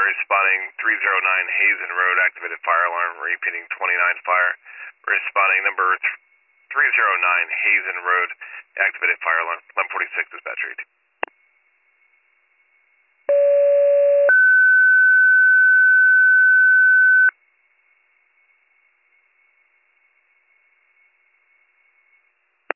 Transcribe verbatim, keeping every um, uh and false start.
responding three oh nine Hazen Road, activated fire alarm, repeating twenty-nine fire. Responding number three oh nine Hazen Road, activated fire alarm, eleven forty-six dispatch read.